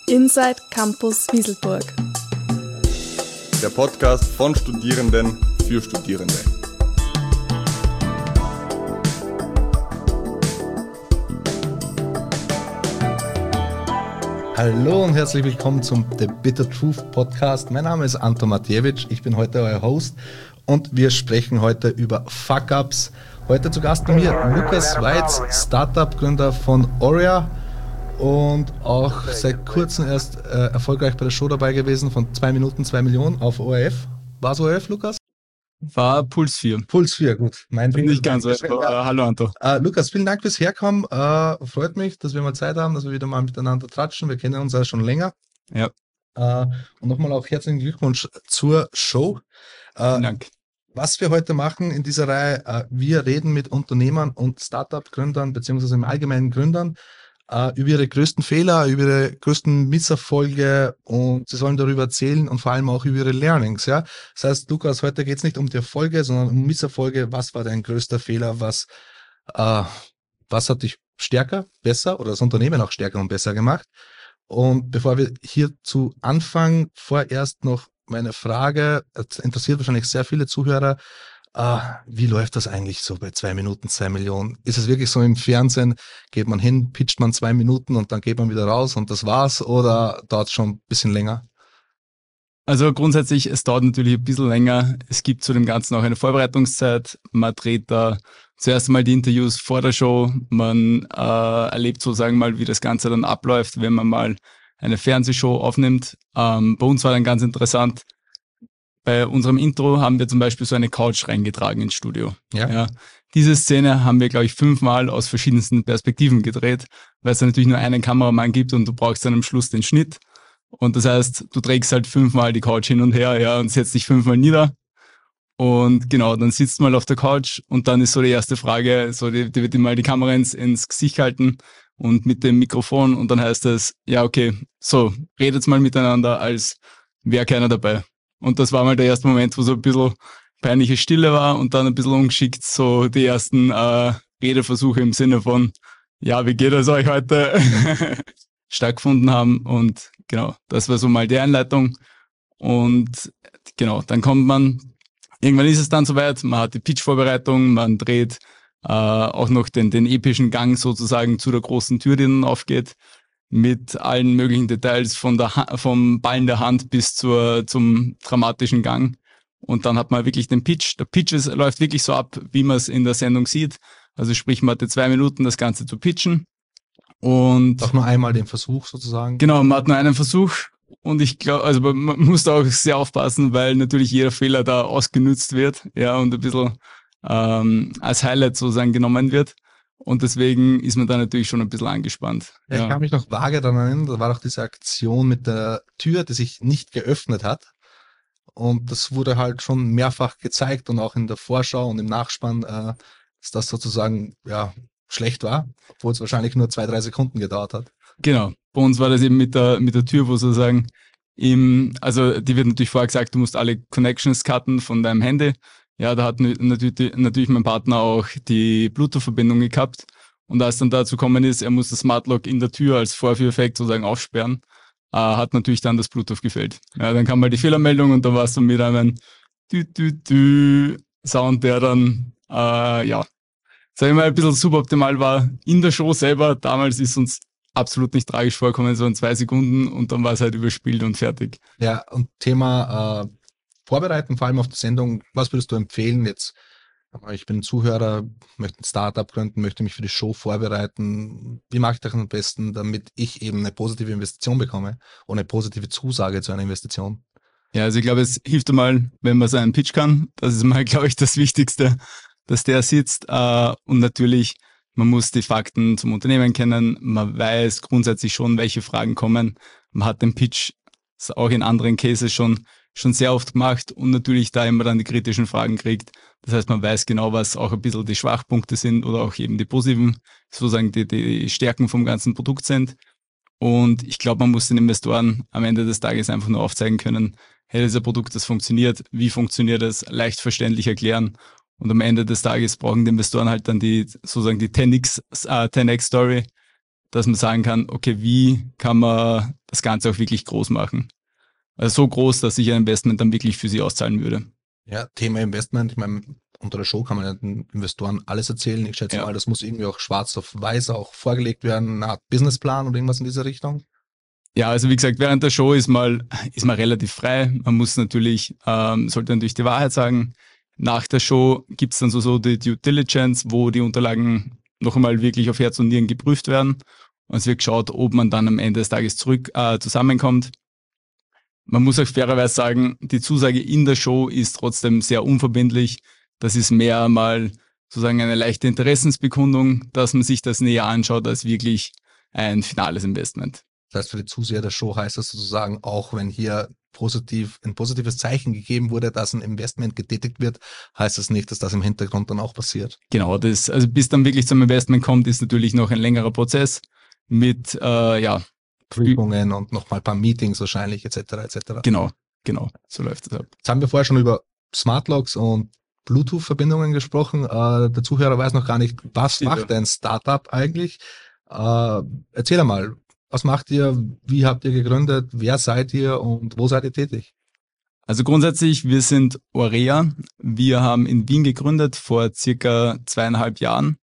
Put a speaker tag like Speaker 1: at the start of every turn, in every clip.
Speaker 1: Inside Campus Wieselburg.
Speaker 2: Der Podcast von Studierenden für Studierende.
Speaker 3: Hallo und herzlich willkommen zum The Bitter Truth Podcast. Mein Name ist Anton Matjewitsch, ich bin heute euer Host und wir sprechen heute über Fuck-Ups. Heute zu Gast bei mir Lukas Weiz, Startup-Gründer von Aurea und auch seit kurzem erst erfolgreich bei der Show dabei gewesen von 2 Minuten 2 Millionen auf ORF. War es ORF, Lukas?
Speaker 4: War Puls 4.
Speaker 3: Puls 4, gut.
Speaker 4: Bin nicht ganz so. Hallo Anto.
Speaker 3: Lukas, vielen Dank fürs Herkommen. Freut mich, dass wir mal Zeit haben, dass wir wieder mal miteinander tratschen. Wir kennen uns ja schon länger.
Speaker 4: Ja.
Speaker 3: Und nochmal auch herzlichen Glückwunsch zur Show.
Speaker 4: Vielen Dank.
Speaker 3: Was wir heute machen in dieser Reihe, wir reden mit Unternehmern und Startup-Gründern, beziehungsweise im Allgemeinen Gründern, über ihre größten Fehler, über ihre größten Misserfolge und sie sollen darüber erzählen und vor allem auch über ihre Learnings. Ja? Das heißt, Lukas, heute geht es nicht um die Erfolge, sondern um Misserfolge. Was war dein größter Fehler? Was hat dich stärker, besser oder das Unternehmen auch stärker und besser gemacht? Und bevor wir hierzu anfangen, vorerst noch meine Frage, das interessiert wahrscheinlich sehr viele Zuhörer. Wie läuft das eigentlich so bei 2 Minuten 2 Millionen? Ist es wirklich so im Fernsehen, geht man hin, pitcht man 2 Minuten und dann geht man wieder raus und das war's, oder dauert es schon ein bisschen länger?
Speaker 4: Also grundsätzlich, es dauert natürlich ein bisschen länger. Es gibt zu dem Ganzen auch eine Vorbereitungszeit. Man dreht da zuerst einmal die Interviews vor der Show. Man erlebt sozusagen mal, wie das Ganze dann abläuft, wenn man mal eine Fernsehshow aufnimmt. Bei uns war dann ganz interessant, bei unserem Intro haben wir zum Beispiel so eine Couch reingetragen ins Studio. Ja. Diese Szene haben wir, glaube ich, 5-mal aus verschiedensten Perspektiven gedreht, weil es da natürlich nur einen Kameramann gibt und du brauchst dann am Schluss den Schnitt. Und das heißt, du trägst halt 5-mal die Couch hin und her, ja, und setzt dich 5-mal nieder. Und genau, dann sitzt man mal auf der Couch und dann ist so die erste Frage, so die wird ihm mal die Kamera ins Gesicht gehalten und mit dem Mikrofon und dann heißt es, ja, okay, so, redet mal miteinander, als wäre keiner dabei. Und das war mal der erste Moment, wo so ein bisschen peinliche Stille war und dann ein bisschen ungeschickt so die ersten Redeversuche im Sinne von, ja, wie geht es euch heute, stattgefunden haben. Und genau, das war so mal die Einleitung. Und genau, dann irgendwann ist es dann soweit, man hat die Pitch-Vorbereitung, man dreht auch noch den epischen Gang sozusagen zu der großen Tür, die dann aufgeht, mit allen möglichen Details vom Ball in der Hand bis zum dramatischen Gang. Und dann hat man wirklich den Pitch. Der Pitch läuft wirklich so ab, wie man es in der Sendung sieht. Also sprich, man hatte 2 Minuten, das Ganze zu pitchen. Und
Speaker 3: auch nur einmal den Versuch sozusagen.
Speaker 4: Genau, man hat nur einen Versuch. Und ich glaube, also man muss da auch sehr aufpassen, weil natürlich jeder Fehler da ausgenutzt wird, ja, und ein bisschen als Highlight sozusagen genommen wird. Und deswegen ist man da natürlich schon ein bisschen angespannt.
Speaker 3: Ja. Ich kann mich noch vage daran erinnern, da war auch diese Aktion mit der Tür, die sich nicht geöffnet hat. Und das wurde halt schon mehrfach gezeigt und auch in der Vorschau und im Nachspann, dass das sozusagen ja schlecht war, obwohl es wahrscheinlich nur 2-3 Sekunden gedauert hat.
Speaker 4: Genau. Bei uns war das eben mit der Tür, wo sozusagen also die wird natürlich vorher gesagt, du musst alle Connections cutten von deinem Handy. Ja, da hat natürlich mein Partner auch die Bluetooth-Verbindung gehabt. Und als dann dazu gekommen ist, er muss das Smart Lock in der Tür als Vorführeffekt sozusagen aufsperren, hat natürlich dann das Bluetooth gefehlt. Ja, dann kam mal die Fehlermeldung und da war es dann mit einem Sound, der dann, sag ich mal, ein bisschen suboptimal war. In der Show selber, damals ist uns absolut nicht tragisch vorgekommen, so in 2 Sekunden und dann war es halt überspielt und fertig.
Speaker 3: Ja, und Thema Vorbereiten, vor allem auf die Sendung, was würdest du empfehlen jetzt? Ich bin ein Zuhörer, möchte ein Startup gründen, möchte mich für die Show vorbereiten. Wie mache ich das am besten, damit ich eben eine positive Investition bekomme und eine positive Zusage zu einer Investition?
Speaker 4: Ja, also ich glaube, es hilft einmal, wenn man seinen Pitch kann. Das ist mal, glaube ich, das Wichtigste, dass der sitzt. Und natürlich, man muss die Fakten zum Unternehmen kennen. Man weiß grundsätzlich schon, welche Fragen kommen. Man hat den Pitch auch in anderen Cases schon sehr oft gemacht und natürlich da immer dann die kritischen Fragen kriegt. Das heißt, man weiß genau, was auch ein bisschen die Schwachpunkte sind oder auch eben die positiven, sozusagen die Stärken vom ganzen Produkt sind. Und ich glaube, man muss den Investoren am Ende des Tages einfach nur aufzeigen können, hey, das ist ein Produkt, das funktioniert, wie funktioniert es, leicht verständlich erklären. Und am Ende des Tages brauchen die Investoren halt dann sozusagen die 10x-Story, dass man sagen kann, okay, wie kann man das Ganze auch wirklich groß machen? Also so groß, dass sich ein Investment dann wirklich für sie auszahlen würde.
Speaker 3: Ja, Thema Investment, ich meine, unter der Show kann man ja den Investoren alles erzählen. Ich schätze mal, das muss irgendwie auch schwarz auf weiß auch vorgelegt werden, eine Art Businessplan oder irgendwas in dieser Richtung.
Speaker 4: Ja, also wie gesagt, während der Show ist man relativ frei. Man muss natürlich, sollte natürlich die Wahrheit sagen. Nach der Show gibt's dann so die Due Diligence, wo die Unterlagen noch einmal wirklich auf Herz und Nieren geprüft werden. Und es wird geschaut, ob man dann am Ende des Tages zusammenkommt. Man muss auch fairerweise sagen, die Zusage in der Show ist trotzdem sehr unverbindlich. Das ist mehr mal sozusagen eine leichte Interessensbekundung, dass man sich das näher anschaut, als wirklich ein finales Investment.
Speaker 3: Das heißt, für die Zuseher der Show heißt das sozusagen, auch wenn hier ein positives Zeichen gegeben wurde, dass ein Investment getätigt wird, heißt das nicht, dass das im Hintergrund dann auch passiert.
Speaker 4: Genau, also bis dann wirklich zum Investment kommt, ist natürlich noch ein längerer Prozess mit,
Speaker 3: Prüfungen und nochmal ein paar Meetings wahrscheinlich, etc. etc.
Speaker 4: Genau, so läuft es ab.
Speaker 3: Jetzt haben wir vorher schon über Smart Locks und Bluetooth-Verbindungen gesprochen. Der Zuhörer weiß noch gar nicht, was macht ein Startup eigentlich? Erzähl einmal, was macht ihr, wie habt ihr gegründet, wer seid ihr und wo seid ihr tätig?
Speaker 4: Also grundsätzlich, wir sind Aurea. Wir haben in Wien gegründet vor circa 2,5 Jahren.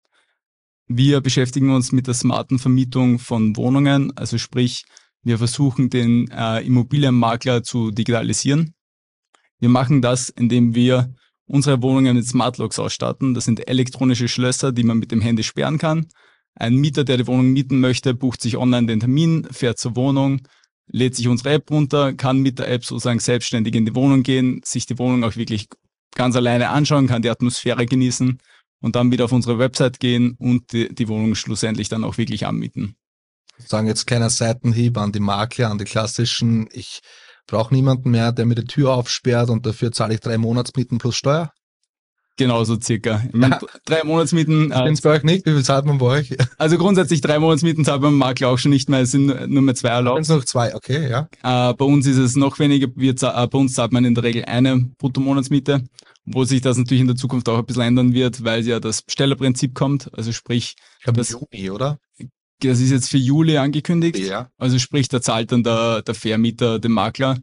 Speaker 4: Wir beschäftigen uns mit der smarten Vermietung von Wohnungen, also sprich, wir versuchen den Immobilienmakler zu digitalisieren. Wir machen das, indem wir unsere Wohnungen mit Smart Locks ausstatten. Das sind elektronische Schlösser, die man mit dem Handy sperren kann. Ein Mieter, der die Wohnung mieten möchte, bucht sich online den Termin, fährt zur Wohnung, lädt sich unsere App runter, kann mit der App sozusagen selbstständig in die Wohnung gehen, sich die Wohnung auch wirklich ganz alleine anschauen, kann die Atmosphäre genießen und dann wieder auf unsere Website gehen und die Wohnung schlussendlich dann auch wirklich anmieten.
Speaker 3: Sagen jetzt kleiner Seitenhieb an die Makler, an die klassischen, ich brauche niemanden mehr, der mir die Tür aufsperrt und dafür zahle ich 3 Monatsmieten plus Steuer.
Speaker 4: Genau, so circa. Ich meine, 3 Monatsmieten.
Speaker 3: Ich bin's bei euch nicht, wie viel zahlt man bei euch?
Speaker 4: Also grundsätzlich 3 Monatsmieten zahlt man beim Makler auch schon nicht mehr, es sind nur mehr 2 erlaubt.
Speaker 3: Wenn's noch 2, okay, ja.
Speaker 4: Bei uns ist es noch weniger, bei uns zahlt man in der Regel eine Bruttomonatsmiete, wo sich das natürlich in der Zukunft auch ein bisschen ändern wird, weil ja das Bestellerprinzip kommt, also sprich...
Speaker 3: Ich glaube, Juni, oder?
Speaker 4: Das ist jetzt für Juli angekündigt,
Speaker 3: ja.
Speaker 4: Also sprich, da zahlt dann der Vermieter dem Makler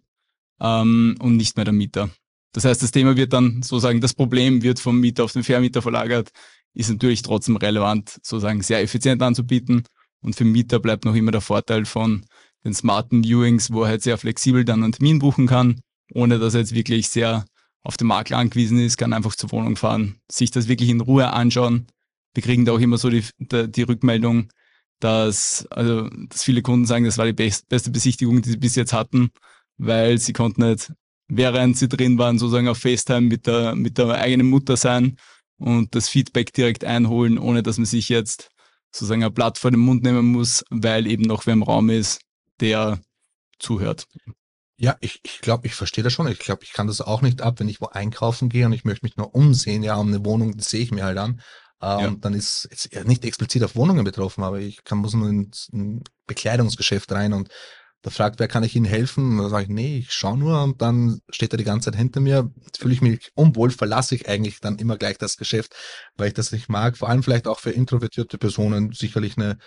Speaker 4: und nicht mehr der Mieter. Das heißt, das Thema wird dann sozusagen, das Problem wird vom Mieter auf den Vermieter verlagert, ist natürlich trotzdem relevant, sozusagen sehr effizient anzubieten. Und für den Mieter bleibt noch immer der Vorteil von den smarten Viewings, wo er halt sehr flexibel dann einen Termin buchen kann, ohne dass er jetzt wirklich sehr auf den Makler angewiesen ist, kann einfach zur Wohnung fahren, sich das wirklich in Ruhe anschauen. Wir kriegen da auch immer so die Rückmeldung, dass viele Kunden sagen, das war die beste Besichtigung, die sie bis jetzt hatten, weil sie konnten nicht, während sie drin waren, sozusagen auf FaceTime mit der eigenen Mutter sein und das Feedback direkt einholen, ohne dass man sich jetzt sozusagen ein Blatt vor den Mund nehmen muss, weil eben noch wer im Raum ist, der zuhört.
Speaker 3: Ja, ich glaube, ich verstehe das schon. Ich glaube, ich kann das auch nicht ab, wenn ich wo einkaufen gehe und ich möchte mich nur umsehen, ja, um eine Wohnung, das sehe ich mir halt an. Und dann ist jetzt nicht explizit auf Wohnungen betroffen, aber muss nur ins ein Bekleidungsgeschäft rein und da fragt, wer kann ich Ihnen helfen? Und dann sage ich, nee, ich schaue nur und dann steht er die ganze Zeit hinter mir. Jetzt fühle ich mich unwohl, verlasse ich eigentlich dann immer gleich das Geschäft, weil ich das nicht mag. Vor allem vielleicht auch für introvertierte Personen sicherlich eine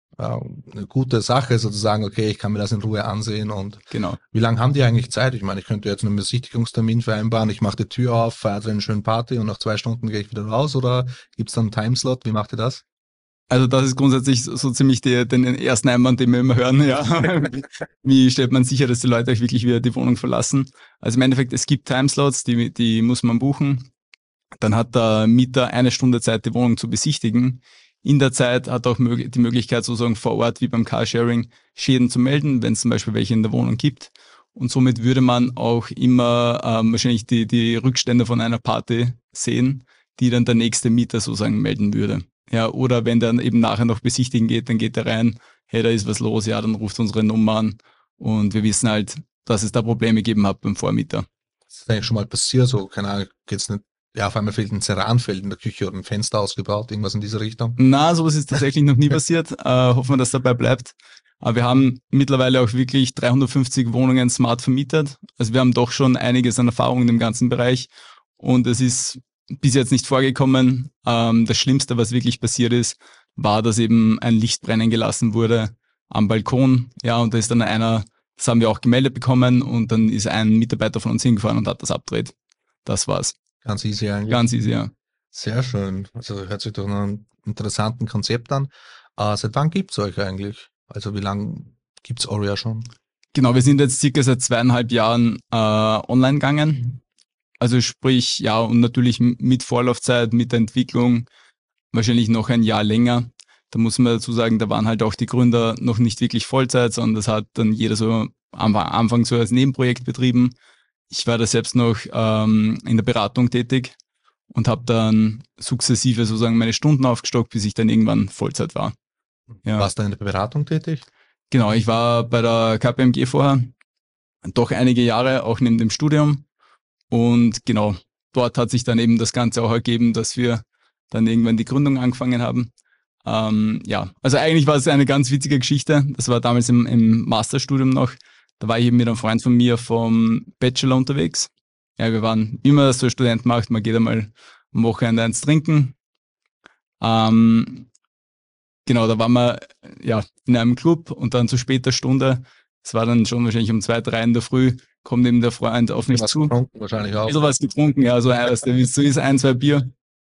Speaker 3: gute Sache, sozusagen, okay, ich kann mir das in Ruhe ansehen und
Speaker 4: genau.
Speaker 3: Wie lange haben die eigentlich Zeit? Ich meine, ich könnte jetzt einen Besichtigungstermin vereinbaren, ich mache die Tür auf, feiere drin eine schöne Party und nach 2 Stunden gehe ich wieder raus oder gibt's dann einen Timeslot? Wie macht ihr das?
Speaker 4: Also das ist grundsätzlich so ziemlich den ersten Einwand, den wir immer hören, ja. Wie stellt man sicher, dass die Leute euch wirklich wieder die Wohnung verlassen? Also im Endeffekt, es gibt Timeslots, die muss man buchen. Dann hat der Mieter 1 Stunde Zeit, die Wohnung zu besichtigen. In der Zeit hat er auch die Möglichkeit, sozusagen vor Ort, wie beim Carsharing, Schäden zu melden, wenn es zum Beispiel welche in der Wohnung gibt. Und somit würde man auch immer wahrscheinlich die Rückstände von einer Party sehen, die dann der nächste Mieter sozusagen melden würde. Ja, oder wenn der eben nachher noch besichtigen geht, dann geht er rein, hey, da ist was los, ja, dann ruft unsere Nummer an und wir wissen halt, dass es da Probleme gegeben hat beim Vormieter.
Speaker 3: Das ist eigentlich schon mal passiert, so, keine Ahnung, geht's nicht, ja, auf einmal fehlt ein Ceranfeld in der Küche oder ein Fenster ausgebaut, irgendwas in diese Richtung?
Speaker 4: Na, sowas ist tatsächlich noch nie passiert, hoffen wir, dass dabei bleibt. Aber wir haben mittlerweile auch wirklich 350 Wohnungen smart vermietet, also wir haben doch schon einiges an Erfahrung in dem ganzen Bereich und es ist bis jetzt nicht vorgekommen. Das Schlimmste, was wirklich passiert ist, war, dass eben ein Licht brennen gelassen wurde am Balkon. Ja, und da ist dann das haben wir auch gemeldet bekommen und dann ist ein Mitarbeiter von uns hingefahren und hat das abgedreht. Das war's.
Speaker 3: Ganz easy eigentlich.
Speaker 4: Ganz easy, ja.
Speaker 3: Sehr schön. Also hört sich doch nach einem interessanten Konzept an. Seit wann gibt's euch eigentlich? Also wie lange gibt's Aurea schon?
Speaker 4: Genau, wir sind jetzt circa seit 2,5 Jahren online gegangen. Also sprich, ja, und natürlich mit Vorlaufzeit, mit der Entwicklung, wahrscheinlich noch ein Jahr länger. Da muss man dazu sagen, da waren halt auch die Gründer noch nicht wirklich Vollzeit, sondern das hat dann jeder so am Anfang so als Nebenprojekt betrieben. Ich war da selbst noch in der Beratung tätig und habe dann sukzessive sozusagen meine Stunden aufgestockt, bis ich dann irgendwann Vollzeit war. Ja.
Speaker 3: Warst du in der Beratung tätig?
Speaker 4: Genau, ich war bei der KPMG vorher, doch einige Jahre, auch neben dem Studium. Und genau, dort hat sich dann eben das Ganze auch ergeben, dass wir dann irgendwann die Gründung angefangen haben. Ja, also eigentlich war es eine ganz witzige Geschichte. Das war damals im Masterstudium noch. Da war ich eben mit einem Freund von mir vom Bachelor unterwegs. Ja, wir waren immer so Student macht, man geht einmal am Wochenende eins trinken. Genau, da waren wir ja in einem Club und dann zu später Stunde, es war dann schon wahrscheinlich um 2, 3 in der Früh, kommt eben der Freund auf mich
Speaker 3: Was
Speaker 4: zu.
Speaker 3: getrunken wahrscheinlich auch.
Speaker 4: Ein bisschen was getrunken, ja, so ist 1, 2 Bier.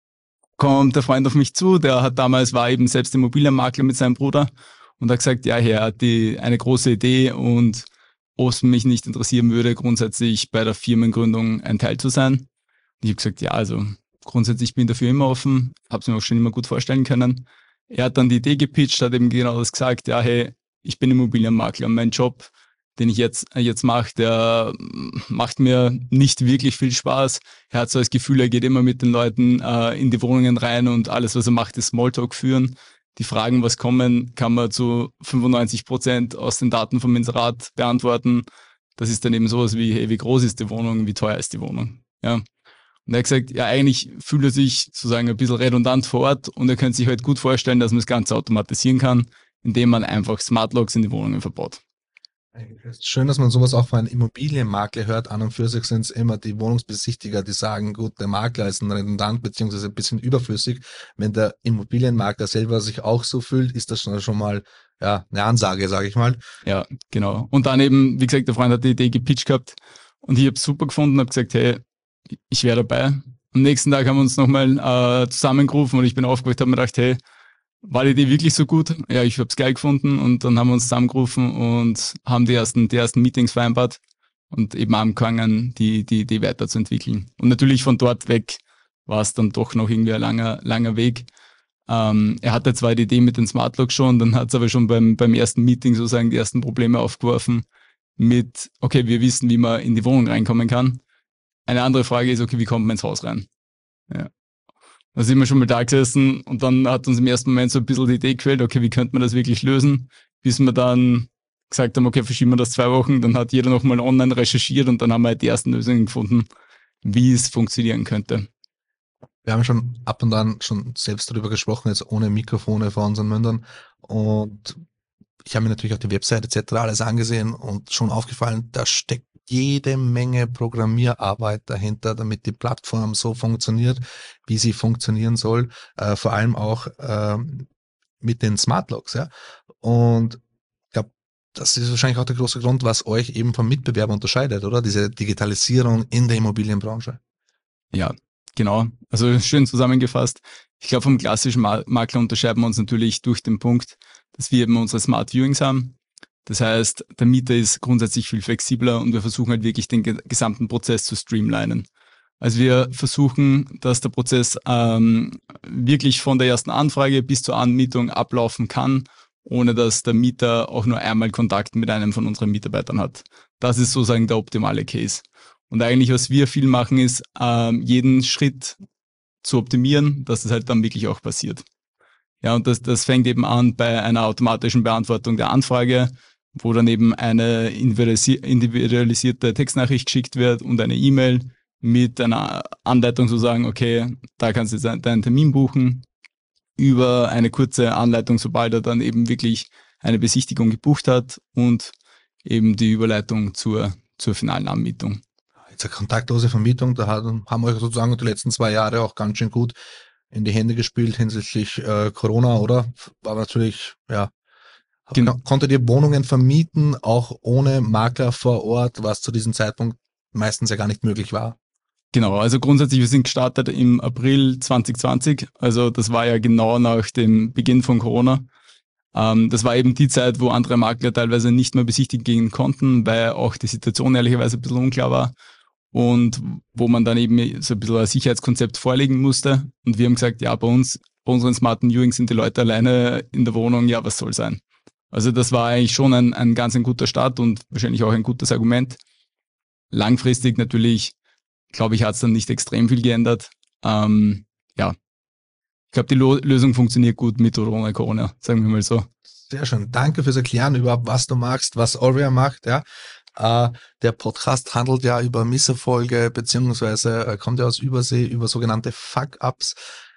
Speaker 4: Kommt der Freund auf mich zu, der war eben selbst Immobilienmakler mit seinem Bruder und hat gesagt, ja, er hat eine große Idee und ob es mich nicht interessieren würde, grundsätzlich bei der Firmengründung ein Teil zu sein. Und ich habe gesagt, ja, also grundsätzlich bin ich dafür immer offen, habe es mir auch schon immer gut vorstellen können. Er hat dann die Idee gepitcht, hat eben genau das gesagt, ja, hey, ich bin Immobilienmakler und mein Job, den ich jetzt mache, der macht mir nicht wirklich viel Spaß. Er hat so das Gefühl, er geht immer mit den Leuten in die Wohnungen rein und alles, was er macht, ist Smalltalk führen. Die Fragen, was kommen, kann man zu 95% aus den Daten vom Inserat beantworten. Das ist dann eben sowas wie, hey, wie groß ist die Wohnung, wie teuer ist die Wohnung. Ja. Und er hat gesagt, ja, eigentlich fühlt er sich sozusagen ein bisschen redundant vor Ort und er könnte sich halt gut vorstellen, dass man das Ganze automatisieren kann, indem man einfach Smart Locks in die Wohnungen verbaut.
Speaker 3: Schön, dass man sowas auch von einem Immobilienmakler hört. An und für sich sind es immer die Wohnungsbesichtiger, die sagen, gut, der Makler ist ein redundant beziehungsweise ein bisschen überflüssig. Wenn der Immobilienmakler selber sich auch so fühlt, ist das schon mal ja eine Ansage, sage ich mal.
Speaker 4: Ja, genau. Und dann eben, wie gesagt, der Freund hat die Idee gepitcht gehabt und ich habe es super gefunden, habe gesagt, hey, ich wäre dabei. Am nächsten Tag haben wir uns nochmal zusammengerufen und ich bin aufgewacht, habe mir gedacht, hey, war die Idee wirklich so gut? Ja, ich habe es geil gefunden und dann haben wir uns zusammengerufen und haben die ersten Meetings vereinbart und eben angefangen, die Idee weiterzuentwickeln. Und natürlich von dort weg war es dann doch noch irgendwie ein langer Weg. Er hatte zwar die Idee mit den Smart Locks schon, dann hat es aber schon beim ersten Meeting sozusagen die ersten Probleme aufgeworfen mit, okay, wir wissen, wie man in die Wohnung reinkommen kann. Eine andere Frage ist, okay, wie kommt man ins Haus rein? Ja. Da sind wir schon mal da gesessen und dann hat uns im ersten Moment so ein bisschen die Idee gefällt, okay, wie könnte man das wirklich lösen? Bis wir dann gesagt haben, okay, verschieben wir das 2 Wochen, dann hat jeder nochmal online recherchiert und dann haben wir halt die ersten Lösungen gefunden, wie es funktionieren könnte.
Speaker 3: Wir haben schon ab und an schon selbst darüber gesprochen, jetzt ohne Mikrofone vor unseren Mündern und ich habe mir natürlich auch die Website etc. alles angesehen und schon aufgefallen, da steckt jede Menge Programmierarbeit dahinter, damit die Plattform so funktioniert, wie sie funktionieren soll, vor allem auch mit den Smart Locks. Ja? Und ich glaube, das ist wahrscheinlich auch der große Grund, was euch eben vom Mitbewerber unterscheidet, oder? Diese Digitalisierung in der Immobilienbranche.
Speaker 4: Ja, genau. Also schön zusammengefasst. Ich glaube, vom klassischen Makler unterscheiden wir uns natürlich durch den Punkt, dass wir eben unsere Smart Viewings haben. Das heißt, der Mieter ist grundsätzlich viel flexibler und wir versuchen halt wirklich den gesamten Prozess zu streamlinen. Also wir versuchen, dass der Prozess wirklich von der ersten Anfrage bis zur Anmietung ablaufen kann, ohne dass der Mieter auch nur einmal Kontakt mit einem von unseren Mitarbeitern hat. Das ist sozusagen der optimale Case. Und eigentlich, was wir viel machen, ist, jeden Schritt zu optimieren, dass es halt dann wirklich auch passiert. Ja, und das fängt eben an bei einer automatischen Beantwortung der Anfrage, wo dann eben eine individualisierte Textnachricht geschickt wird und eine E-Mail mit einer Anleitung zu sagen, okay, da kannst du jetzt deinen Termin buchen, über eine kurze Anleitung, sobald er dann eben wirklich eine Besichtigung gebucht hat und eben die Überleitung zur finalen Anmietung.
Speaker 3: Jetzt eine kontaktlose Vermietung, da haben euch sozusagen die letzten 2 Jahre auch ganz schön gut in die Hände gespielt hinsichtlich Corona, oder? War natürlich, ja. Konntet ihr Wohnungen vermieten, auch ohne Makler vor Ort, was zu diesem Zeitpunkt meistens ja gar nicht möglich war?
Speaker 4: Genau, also grundsätzlich, wir sind gestartet im April 2020, also das war ja genau nach dem Beginn von Corona. Das war eben die Zeit, wo andere Makler teilweise nicht mehr besichtigen gehen konnten, weil auch die Situation ehrlicherweise ein bisschen unklar war und wo man dann eben so ein bisschen ein Sicherheitskonzept vorlegen musste. Und wir haben gesagt, ja, bei unseren smarten Viewings sind die Leute alleine in der Wohnung, ja, was soll sein? Also das war eigentlich schon ein ganz guter Start und wahrscheinlich auch ein gutes Argument. Langfristig natürlich, glaube ich, hat es dann nicht extrem viel geändert. Ja, ich glaube, die Lösung funktioniert gut mit oder ohne Corona, sagen wir mal so.
Speaker 3: Sehr schön. Danke fürs Erklären überhaupt, was du machst, was Aurea macht. Ja, der Podcast handelt ja über Misserfolge, beziehungsweise kommt ja aus Übersee, über sogenannte Fuck-Ups.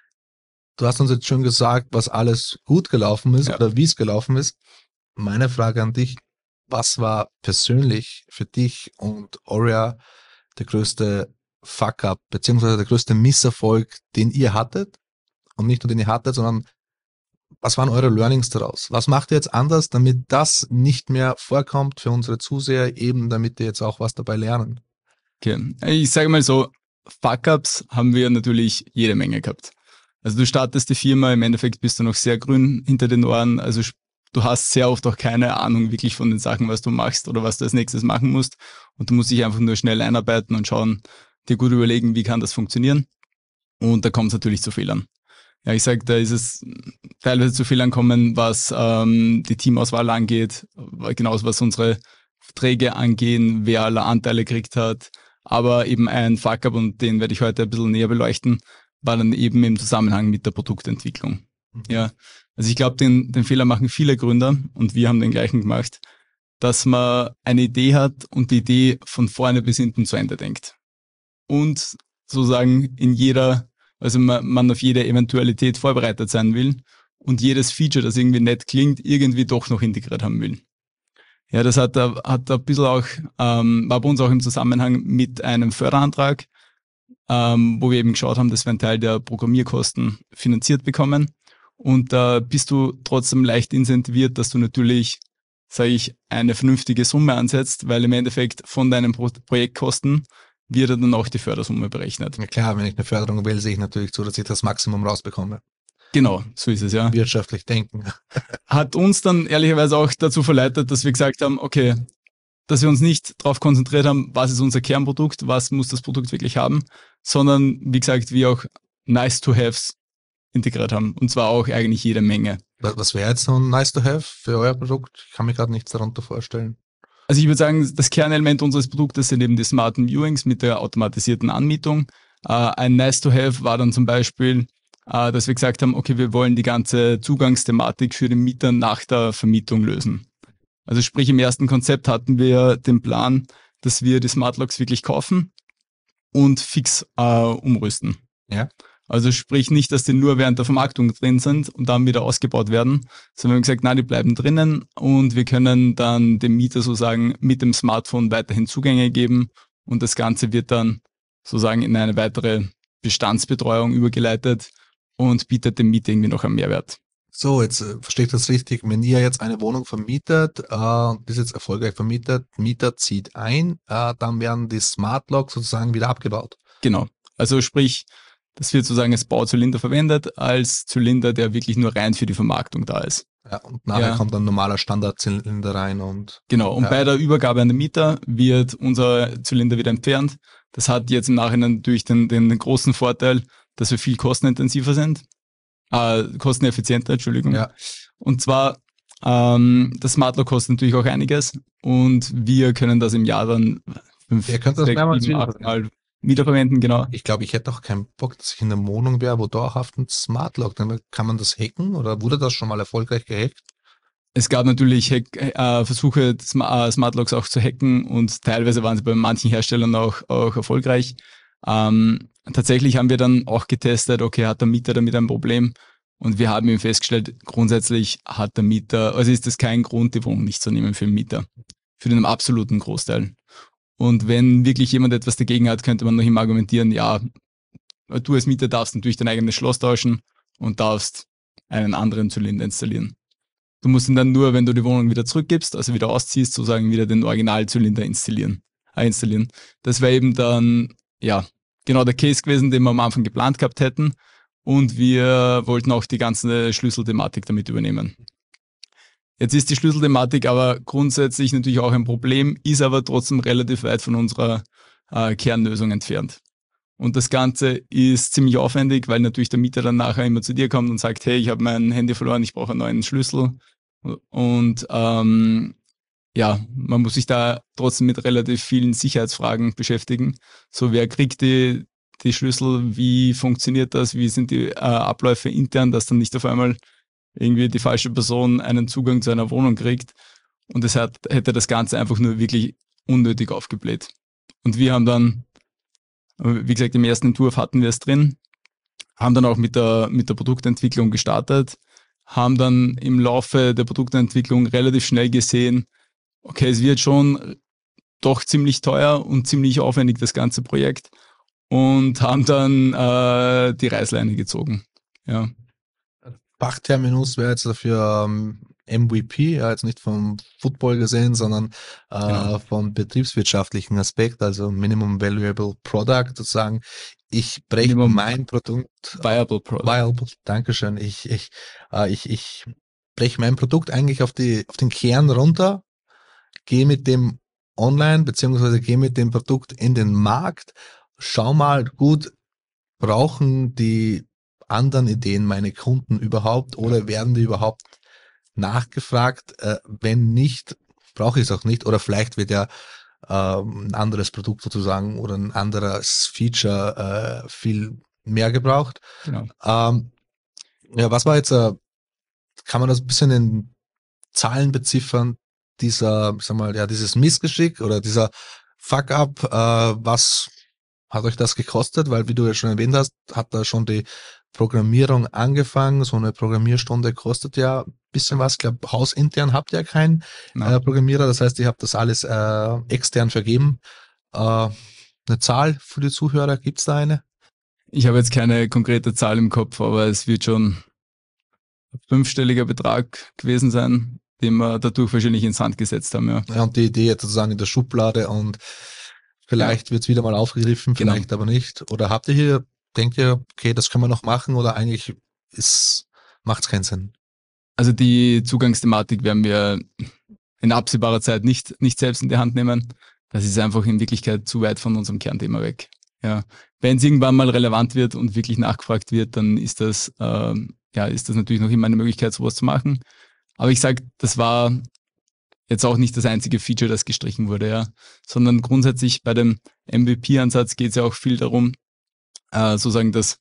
Speaker 3: Du hast uns jetzt schon gesagt, was alles gut gelaufen ist oder wie es gelaufen ist. Meine Frage an dich, was war persönlich für dich und Aurea der größte Fuck-Up, beziehungsweise der größte Misserfolg, den ihr hattet? Und nicht nur den ihr hattet, sondern was waren eure Learnings daraus? Was macht ihr jetzt anders, damit das nicht mehr vorkommt für unsere Zuseher, eben damit die jetzt auch was dabei lernen?
Speaker 4: Okay, ich sage mal so, Fuck-Ups haben wir natürlich jede Menge gehabt. Also du startest die Firma, im Endeffekt bist du noch sehr grün hinter den Ohren, also du hast sehr oft auch keine Ahnung wirklich von den Sachen, was du machst oder was du als nächstes machen musst und du musst dich einfach nur schnell einarbeiten und schauen, dir gut überlegen, wie kann das funktionieren und da kommt es natürlich zu Fehlern. Ja, ich sage, da ist es teilweise zu Fehlern kommen, was die Teamauswahl angeht, genauso was unsere Verträge angehen, wer alle Anteile gekriegt hat, aber eben ein Fuck-up und den werde ich heute ein bisschen näher beleuchten, war dann eben im Zusammenhang mit der Produktentwicklung. Ja, also ich glaube, den Fehler machen viele Gründer und wir haben den gleichen gemacht, dass man eine Idee hat und die Idee von vorne bis hinten zu Ende denkt. Und sozusagen also man auf jede Eventualität vorbereitet sein will und jedes Feature, das irgendwie nett klingt, irgendwie doch noch integriert haben will. Ja, das hat ein bisschen auch, war bei uns auch im Zusammenhang mit einem Förderantrag, wo wir eben geschaut haben, dass wir einen Teil der Programmierkosten finanziert bekommen. Und da bist du trotzdem leicht incentiviert, dass du natürlich, sage ich, eine vernünftige Summe ansetzt, weil im Endeffekt von deinen Projektkosten wird dann auch die Fördersumme berechnet.
Speaker 3: Ja klar, wenn ich eine Förderung will, sehe ich natürlich zu, dass ich das Maximum rausbekomme.
Speaker 4: Genau, so ist es, ja.
Speaker 3: Wirtschaftlich denken.
Speaker 4: Hat uns dann ehrlicherweise auch dazu verleitet, dass wir gesagt haben, okay, dass wir uns nicht darauf konzentriert haben, was ist unser Kernprodukt, was muss das Produkt wirklich haben, sondern, wie gesagt, wir auch Nice-to-Haves integriert haben. Und zwar auch eigentlich jede Menge.
Speaker 3: Was wäre jetzt so ein Nice-to-Have für euer Produkt? Ich kann mir gerade nichts darunter vorstellen.
Speaker 4: Also ich würde sagen, das Kernelement unseres Produktes sind eben die smarten Viewings mit der automatisierten Anmietung. Ein Nice-to-Have war dann zum Beispiel, dass wir gesagt haben, okay, wir wollen die ganze Zugangsthematik für den Mieter nach der Vermietung lösen. Also sprich, im ersten Konzept hatten wir den Plan, dass wir die Smart Locks wirklich kaufen und fix umrüsten.
Speaker 3: Ja.
Speaker 4: Also sprich nicht, dass die nur während der Vermarktung drin sind und dann wieder ausgebaut werden, sondern wir haben gesagt, nein, die bleiben drinnen und wir können dann dem Mieter sozusagen mit dem Smartphone weiterhin Zugänge geben und das Ganze wird dann sozusagen in eine weitere Bestandsbetreuung übergeleitet und bietet dem Mieter irgendwie noch einen Mehrwert.
Speaker 3: So, jetzt verstehe ich das richtig. Wenn ihr jetzt eine Wohnung vermietet, ist jetzt erfolgreich vermietet, Mieter zieht ein, dann werden die Smart Locks sozusagen wieder abgebaut.
Speaker 4: Genau. Also sprich, das wird sozusagen als Bauzylinder verwendet, als Zylinder, der wirklich nur rein für die Vermarktung da ist.
Speaker 3: Ja, und nachher kommt ein normaler Standardzylinder rein und.
Speaker 4: Genau, und bei der Übergabe an den Mieter wird unser Zylinder wieder entfernt. Das hat jetzt im Nachhinein natürlich den großen Vorteil, dass wir viel kosteneffizienter, Entschuldigung. Ja. Und zwar, das Smart Lock kostet natürlich auch einiges und wir können das im Jahr dann 5, 6, 7, 8 Mal wiederverwenden, genau.
Speaker 3: Ich glaube, ich hätte auch keinen Bock, dass ich in einer Wohnung wäre, wo dauerhaft ein Smart Lock, dann kann man das hacken oder wurde das schon mal erfolgreich gehackt?
Speaker 4: Es gab natürlich Versuche, Smart Locks auch zu hacken und teilweise waren sie bei manchen Herstellern auch erfolgreich. Tatsächlich haben wir dann auch getestet, okay, hat der Mieter damit ein Problem? Und wir haben eben festgestellt, grundsätzlich hat der Mieter, also ist das kein Grund, die Wohnung nicht zu nehmen für den Mieter. Für den absoluten Großteil. Und wenn wirklich jemand etwas dagegen hat, könnte man noch immer argumentieren, ja, Du als Mieter darfst natürlich dein eigenes Schloss tauschen und darfst einen anderen Zylinder installieren. Du musst ihn dann nur, wenn du die Wohnung wieder zurückgibst, also wieder ausziehst, sozusagen wieder den Originalzylinder installieren. Das wäre eben dann, ja, genau der Case gewesen, den wir am Anfang geplant gehabt hätten. Und wir wollten auch die ganze Schlüsselthematik damit übernehmen. Jetzt ist die Schlüsselthematik aber grundsätzlich natürlich auch ein Problem, ist aber trotzdem relativ weit von unserer Kernlösung entfernt. Und das Ganze ist ziemlich aufwendig, weil natürlich der Mieter dann nachher immer zu dir kommt und sagt, hey, ich habe mein Handy verloren, ich brauche einen neuen Schlüssel. Und ja, man muss sich da trotzdem mit relativ vielen Sicherheitsfragen beschäftigen. So, wer kriegt die Schlüssel, wie funktioniert das, wie sind die Abläufe intern, dass dann nicht auf einmal irgendwie die falsche Person einen Zugang zu einer Wohnung kriegt. Und das hätte das Ganze einfach nur wirklich unnötig aufgebläht. Und wir haben dann, wie gesagt, im ersten Entwurf hatten wir es drin, haben dann auch mit der Produktentwicklung gestartet, haben dann im Laufe der Produktentwicklung relativ schnell gesehen, okay, es wird schon doch ziemlich teuer und ziemlich aufwendig, das ganze Projekt, und haben dann die Reißleine gezogen. Ja.
Speaker 3: Fachterminus wäre jetzt dafür MVP, ja, jetzt nicht vom Football gesehen, sondern
Speaker 4: Genau.
Speaker 3: vom betriebswirtschaftlichen Aspekt, also Minimum Valuable Product, sozusagen. Ich breche
Speaker 4: Minimum
Speaker 3: mein Produkt,
Speaker 4: Viable Product.
Speaker 3: Viable, Dankeschön, ich breche mein Produkt eigentlich auf den Kern runter, gehe mit dem online, beziehungsweise gehe mit dem Produkt in den Markt, schau mal, gut, brauchen die anderen Ideen meine Kunden überhaupt oder werden die überhaupt nachgefragt? Wenn nicht, brauche ich es auch nicht. Oder vielleicht wird ja ein anderes Produkt sozusagen oder ein anderes Feature viel mehr gebraucht.
Speaker 4: Genau.
Speaker 3: Ja, was war jetzt, kann man das ein bisschen in Zahlen beziffern, dieser, sag mal, ja, dieses Missgeschick oder dieser Fuck-up, was hat euch das gekostet? Weil, wie du ja schon erwähnt hast, hat da schon die Programmierung angefangen. So eine Programmierstunde kostet ja ein bisschen was. Ich glaube, hausintern habt ihr ja keinen
Speaker 4: Genau.
Speaker 3: Programmierer. Das heißt, ihr habt das alles extern vergeben. Eine Zahl für die Zuhörer, gibt's da eine?
Speaker 4: Ich habe jetzt keine konkrete Zahl im Kopf, aber es wird schon ein 5-stelliger Betrag gewesen sein, den wir dadurch wahrscheinlich ins Sand gesetzt haben. Ja.
Speaker 3: Ja, und die Idee jetzt sozusagen in der Schublade und vielleicht wird's wieder mal aufgegriffen,
Speaker 4: Genau.
Speaker 3: vielleicht aber nicht. Oder habt ihr hier, denkt ihr, okay, das können wir noch machen oder eigentlich macht's keinen Sinn?
Speaker 4: Also die Zugangsthematik werden wir in absehbarer Zeit nicht selbst in die Hand nehmen. Das ist einfach in Wirklichkeit zu weit von unserem Kernthema weg. Ja. Wenn es irgendwann mal relevant wird und wirklich nachgefragt wird, dann ist das natürlich noch immer eine Möglichkeit, sowas zu machen. Aber ich sage, das war jetzt auch nicht das einzige Feature, das gestrichen wurde, ja, sondern grundsätzlich bei dem MVP-Ansatz geht es ja auch viel darum, sozusagen das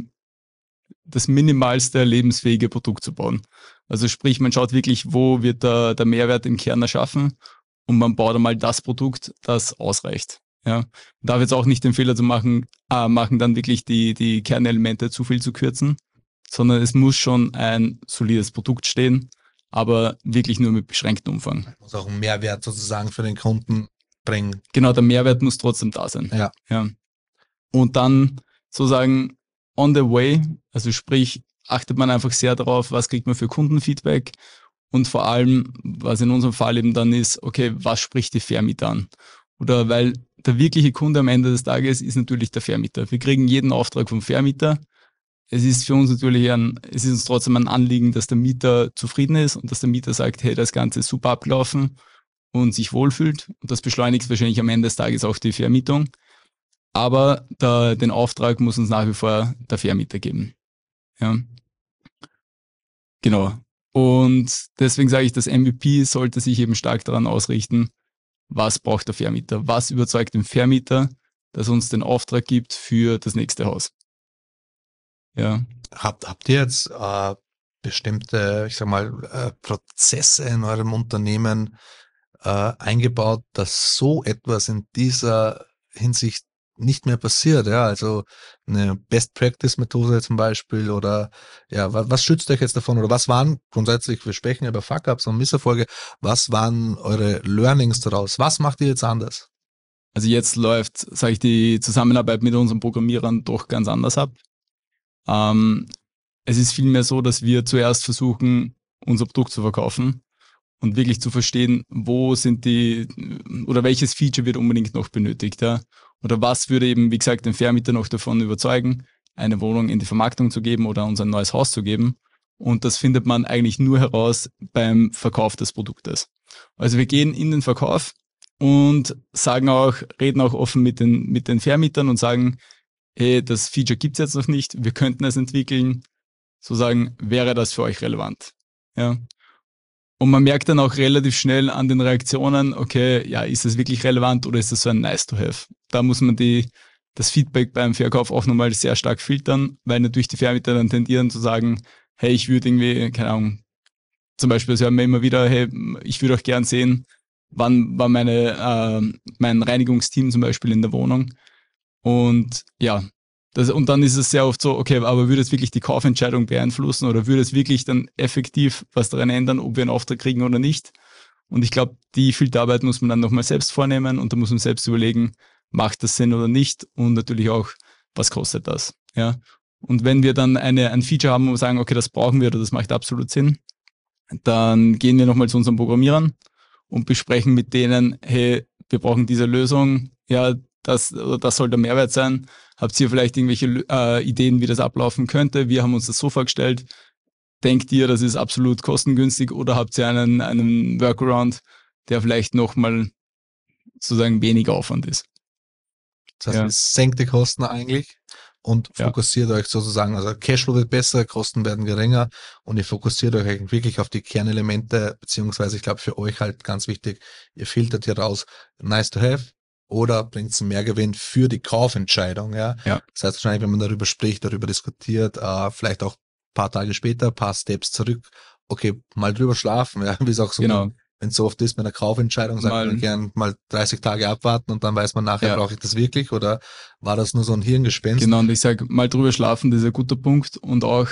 Speaker 4: minimalste lebensfähige Produkt zu bauen. Also sprich, man schaut wirklich, wo wird der Mehrwert im Kern erschaffen und man baut einmal das Produkt, das ausreicht. Ja. Man darf jetzt auch nicht den Fehler zu machen, dann wirklich die Kernelemente zu viel zu kürzen, sondern es muss schon ein solides Produkt stehen, aber wirklich nur mit beschränktem Umfang.
Speaker 3: Muss auch einen Mehrwert sozusagen für den Kunden bringen.
Speaker 4: Genau, der Mehrwert muss trotzdem da sein.
Speaker 3: Ja.
Speaker 4: Ja. Und dann sozusagen on the way, also sprich, achtet man einfach sehr darauf, was kriegt man für Kundenfeedback und vor allem, was in unserem Fall eben dann ist, okay, was spricht die Vermieter an? Oder weil der wirkliche Kunde am Ende des Tages ist natürlich der Vermieter. Wir kriegen jeden Auftrag vom Vermieter. Es ist für uns natürlich es ist uns trotzdem ein Anliegen, dass der Mieter zufrieden ist und dass der Mieter sagt, hey, das Ganze ist super abgelaufen und sich wohlfühlt. Und das beschleunigt wahrscheinlich am Ende des Tages auch die Vermietung. Aber den Auftrag muss uns nach wie vor der Vermieter geben. Ja. Genau. Und deswegen sage ich, das MVP sollte sich eben stark daran ausrichten, was braucht der Vermieter? Was überzeugt den Vermieter, dass uns den Auftrag gibt für das nächste Haus? Ja.
Speaker 3: Habt ihr jetzt bestimmte, ich sag mal, Prozesse in eurem Unternehmen eingebaut, dass so etwas in dieser Hinsicht nicht mehr passiert, ja, also eine Best-Practice-Methode zum Beispiel oder ja, was schützt euch jetzt davon oder was waren grundsätzlich, wir sprechen ja über Fuck-Ups und Misserfolge, was waren eure Learnings daraus? Was macht ihr jetzt anders?
Speaker 4: Also jetzt läuft, sage ich, die Zusammenarbeit mit unseren Programmierern doch ganz anders ab. Es ist vielmehr so, dass wir zuerst versuchen, unser Produkt zu verkaufen und wirklich zu verstehen, wo sind die, oder welches Feature wird unbedingt noch benötigt, ja? Oder was würde eben, wie gesagt, den Vermieter noch davon überzeugen, eine Wohnung in die Vermarktung zu geben oder uns ein neues Haus zu geben. Und das findet man eigentlich nur heraus beim Verkauf des Produktes. Also wir gehen in den Verkauf und reden auch offen mit den Vermietern und sagen, hey, das Feature gibt's jetzt noch nicht, wir könnten es entwickeln, sozusagen, wäre das für euch relevant? Ja. Und man merkt dann auch relativ schnell an den Reaktionen, okay, ja, ist das wirklich relevant oder ist das so ein nice to have? Da muss man das Feedback beim Verkauf auch nochmal sehr stark filtern, weil natürlich die Vermieter dann tendieren zu sagen, hey, ich würde irgendwie, keine Ahnung, zum Beispiel, das hören wir immer wieder, hey, ich würde auch gern sehen, wann war mein Reinigungsteam zum Beispiel in der Wohnung. Und ja, und dann ist es sehr oft so, okay, aber würde es wirklich die Kaufentscheidung beeinflussen oder würde es wirklich dann effektiv was daran ändern, ob wir einen Auftrag kriegen oder nicht? Und ich glaube, die Filterarbeit muss man dann nochmal selbst vornehmen und da muss man selbst überlegen, macht das Sinn oder nicht? Und natürlich auch, was kostet das? Ja. Und wenn wir dann ein Feature haben, wo wir sagen, okay, das brauchen wir oder das macht absolut Sinn, dann gehen wir nochmal zu unseren Programmierern und besprechen mit denen, hey, wir brauchen diese Lösung, ja, das soll der Mehrwert sein. Habt ihr vielleicht irgendwelche Ideen, wie das ablaufen könnte? Wir haben uns das so vorgestellt. Denkt ihr, das ist absolut kostengünstig oder habt ihr einen Workaround, der vielleicht nochmal sozusagen weniger Aufwand ist?
Speaker 3: Das heißt, es senkt die Kosten eigentlich und fokussiert euch sozusagen, also Cashflow wird besser, Kosten werden geringer und ihr fokussiert euch eigentlich wirklich auf die Kernelemente, beziehungsweise ich glaube für euch halt ganz wichtig, ihr filtert hier raus nice to have oder bringt es einen Mehrgewinn für die Kaufentscheidung. Ja? Das heißt wahrscheinlich, wenn man darüber spricht, darüber diskutiert, vielleicht auch ein paar Tage später, ein paar Steps zurück, okay, mal drüber schlafen, ja, wie es auch so, wenn es so oft ist mit einer Kaufentscheidung, sagt man gern mal 30 Tage abwarten und dann weiß man nachher, brauche ich das wirklich oder war das nur so ein Hirngespinst?
Speaker 4: Genau, und ich sage, mal drüber schlafen, das ist ein guter Punkt und auch,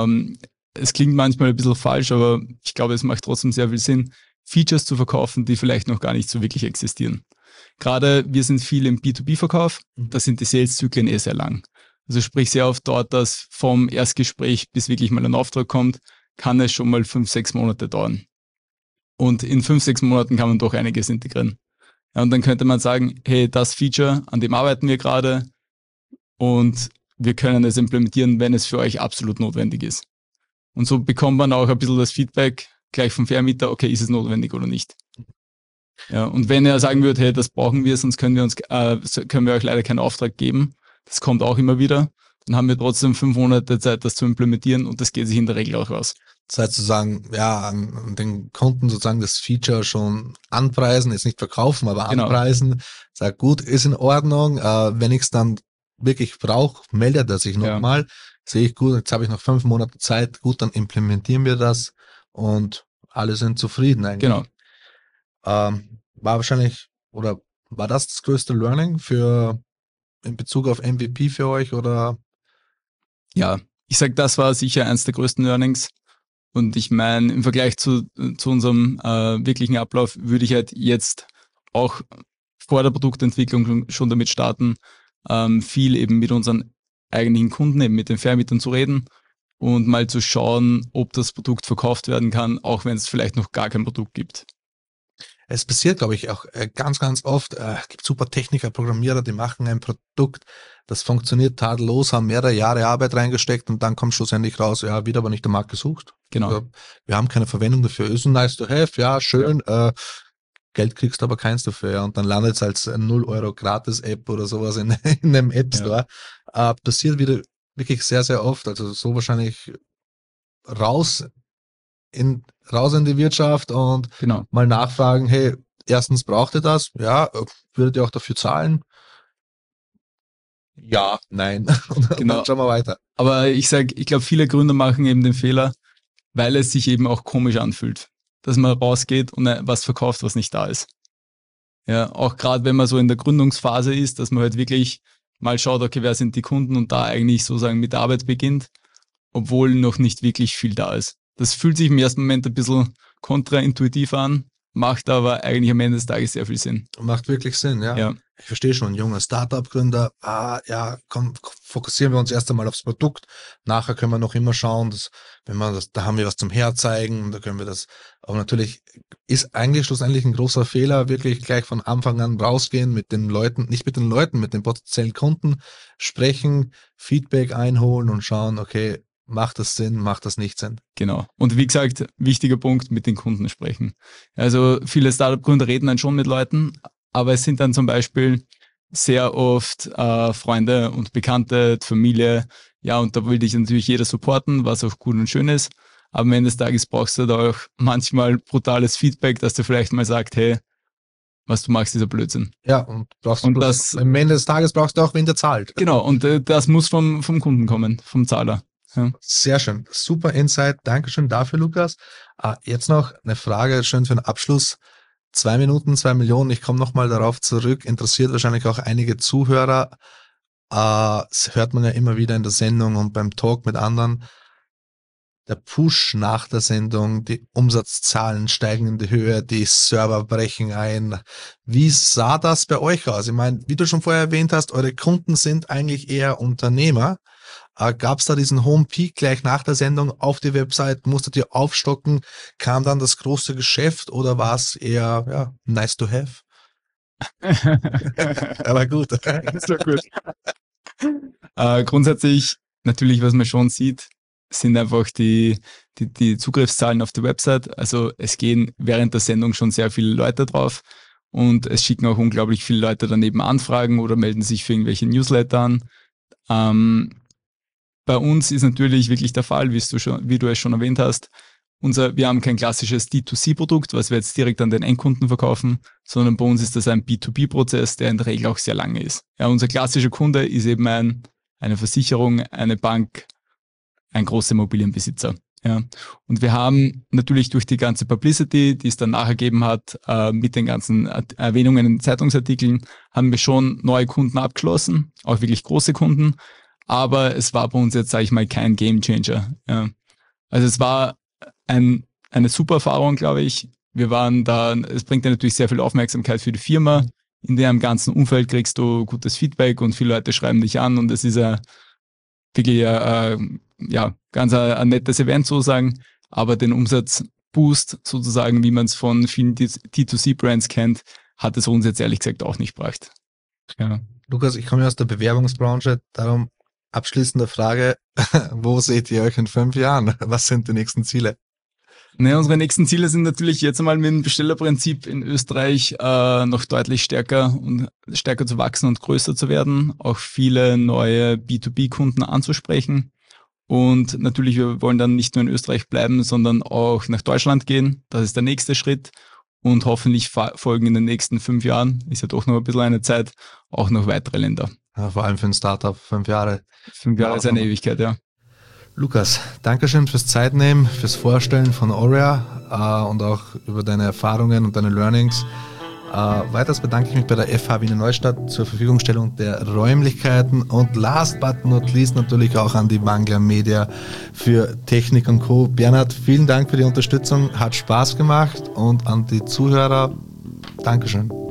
Speaker 4: es klingt manchmal ein bisschen falsch, aber ich glaube, es macht trotzdem sehr viel Sinn, Features zu verkaufen, die vielleicht noch gar nicht so wirklich existieren. Gerade wir sind viel im B2B-Verkauf, da sind die Sales-Zyklen sehr lang. Also sprich sehr oft dort, dass vom Erstgespräch bis wirklich mal ein Auftrag kommt, kann es schon mal 5-6 Monate dauern. Und in 5-6 Monaten kann man doch einiges integrieren. Ja, und dann könnte man sagen, hey, das Feature, an dem arbeiten wir gerade und wir können es implementieren, wenn es für euch absolut notwendig ist. Und so bekommt man auch ein bisschen das Feedback gleich vom Vermieter, okay, ist es notwendig oder nicht. Ja, und wenn er sagen würde, hey, das brauchen wir, sonst können wir euch leider keinen Auftrag geben, das kommt auch immer wieder, dann haben wir trotzdem 5 Monate Zeit, das zu implementieren und das geht sich in der Regel auch aus.
Speaker 3: Das heißt sozusagen, ja, an den Kunden sozusagen das Feature schon anpreisen, jetzt nicht verkaufen, aber anpreisen, sagt gut, ist in Ordnung, wenn ich es dann wirklich brauche, meldet er sich nochmal, sehe ich gut, jetzt habe ich noch 5 Monate Zeit, gut, dann implementieren wir das und alle sind zufrieden eigentlich.
Speaker 4: Genau.
Speaker 3: War wahrscheinlich, oder war das größte Learning in Bezug auf MVP für euch, oder?
Speaker 4: Ja, ich sag, das war sicher eins der größten Learnings. Und ich meine, im Vergleich zu unserem wirklichen Ablauf würde ich halt jetzt auch vor der Produktentwicklung schon damit starten, viel eben mit unseren eigentlichen Kunden, eben mit den Vermietern zu reden und mal zu schauen, ob das Produkt verkauft werden kann, auch wenn es vielleicht noch gar kein Produkt gibt.
Speaker 3: Es passiert, glaube ich, auch ganz, ganz oft. Es gibt super Techniker, Programmierer, die machen ein Produkt, das funktioniert tadellos, haben mehrere Jahre Arbeit reingesteckt und dann kommt schlussendlich raus, ja, wird aber nicht der Markt gesucht.
Speaker 4: Genau.
Speaker 3: Also, wir haben keine Verwendung dafür. Ist ein nice to have, ja, schön. Geld kriegst du aber keins dafür. Ja, und dann landet es als 0 Euro Gratis-App oder sowas in einem App Store. Passiert wieder wirklich sehr, sehr oft. Also so wahrscheinlich raus in die Wirtschaft und mal nachfragen, hey, erstens braucht ihr das? Ja, würdet ihr auch dafür zahlen? Ja, nein. Und dann schauen wir weiter.
Speaker 4: Aber ich glaube, viele Gründer machen eben den Fehler, weil es sich eben auch komisch anfühlt, dass man rausgeht und was verkauft, was nicht da ist. Ja, auch gerade wenn man so in der Gründungsphase ist, dass man halt wirklich mal schaut, okay, wer sind die Kunden und da eigentlich sozusagen mit der Arbeit beginnt, obwohl noch nicht wirklich viel da ist. Das fühlt sich im ersten Moment ein bisschen kontraintuitiv an, macht aber eigentlich am Ende des Tages sehr viel Sinn.
Speaker 3: Macht wirklich Sinn, ja. ich verstehe schon, junger Startup-Gründer, komm, fokussieren wir uns erst einmal aufs Produkt, nachher können wir noch immer schauen, da haben wir was zum Herzeigen, da können wir das, aber natürlich ist eigentlich schlussendlich ein großer Fehler, wirklich gleich von Anfang an rausgehen, mit den Leuten, nicht mit den Leuten, mit den potenziellen Kunden sprechen, Feedback einholen und schauen, okay, macht das Sinn, macht das nicht Sinn?
Speaker 4: Genau. Und wie gesagt, wichtiger Punkt, mit den Kunden sprechen. Also viele Startup-Gründer reden dann schon mit Leuten, aber es sind dann zum Beispiel sehr oft Freunde und Bekannte, Familie, ja, und da will dich natürlich jeder supporten, was auch gut und schön ist. Aber am Ende des Tages brauchst du da auch manchmal brutales Feedback, dass du vielleicht mal sagst, hey, was du machst, dieser Blödsinn.
Speaker 3: Ja, und am Ende des Tages brauchst du auch, wen der zahlt.
Speaker 4: Genau, und das muss vom Kunden kommen, vom Zahler. Ja.
Speaker 3: Sehr schön, super Insight, Dankeschön dafür, Lukas. Jetzt noch eine Frage, schön für den Abschluss. 2 Minuten, 2 Millionen, ich komme nochmal darauf zurück, interessiert wahrscheinlich auch einige Zuhörer. Das hört man ja immer wieder in der Sendung und beim Talk mit anderen. Der Push nach der Sendung, die Umsatzzahlen steigen in die Höhe, die Server brechen ein. Wie sah das bei euch aus? Ich meine, wie du schon vorher erwähnt hast, eure Kunden sind eigentlich eher Unternehmer. Gab es da diesen hohen Peak gleich nach der Sendung auf die Website? Musstet ihr aufstocken? Kam dann das große Geschäft oder war es eher nice to have? Aber gut.
Speaker 4: Das war gut. Grundsätzlich, natürlich, was man schon sieht, sind einfach die Zugriffszahlen auf die Website. Also es gehen während der Sendung schon sehr viele Leute drauf und es schicken auch unglaublich viele Leute daneben Anfragen oder melden sich für irgendwelche Newsletter an. Bei uns ist natürlich wirklich der Fall, wie du es schon erwähnt hast, wir haben kein klassisches D2C-Produkt, was wir jetzt direkt an den Endkunden verkaufen, sondern bei uns ist das ein B2B-Prozess, der in der Regel auch sehr lange ist. Ja, unser klassischer Kunde ist eben eine Versicherung, eine Bank, ein großer Immobilienbesitzer. Ja. Und wir haben natürlich durch die ganze Publicity, die es dann nachher gegeben hat, mit den ganzen Erwähnungen in Zeitungsartikeln, haben wir schon neue Kunden abgeschlossen, auch wirklich große Kunden. Aber es war bei uns jetzt, sage ich mal, kein Gamechanger. Ja. Also es war eine super Erfahrung, glaube ich. Wir waren da, es bringt dir natürlich sehr viel Aufmerksamkeit für die Firma. In dem ganzen Umfeld kriegst du gutes Feedback und viele Leute schreiben dich an und es ist wirklich ganz ein nettes Event sozusagen. Aber den Umsatzboost sozusagen, wie man es von vielen D2C-Brands kennt, hat es uns jetzt ehrlich gesagt auch nicht gebracht. Ja.
Speaker 3: Lukas, ich komme ja aus der Bewerbungsbranche, darum abschließende Frage, wo seht ihr euch in 5 Jahren? Was sind die nächsten Ziele?
Speaker 4: Unsere nächsten Ziele sind natürlich jetzt einmal mit dem Bestellerprinzip in Österreich noch deutlich stärker zu wachsen und größer zu werden, auch viele neue B2B-Kunden anzusprechen. Und natürlich, wir wollen dann nicht nur in Österreich bleiben, sondern auch nach Deutschland gehen. Das ist der nächste Schritt. Und hoffentlich folgen in den nächsten 5 Jahren, ist ja doch noch ein bisschen eine Zeit, auch noch weitere Länder.
Speaker 3: Ja, vor allem für ein Startup, 5 Jahre.
Speaker 4: 5 Jahre ist eine Ewigkeit, ja.
Speaker 3: Lukas, Dankeschön fürs Zeitnehmen, fürs Vorstellen von Aurea und auch über deine Erfahrungen und deine Learnings. Weiters bedanke ich mich bei der FH Wiener Neustadt zur Verfügungstellung der Räumlichkeiten und last but not least natürlich auch an die Wangler Media für Technik und Co. Bernhard, vielen Dank für die Unterstützung, hat Spaß gemacht und an die Zuhörer, Dankeschön.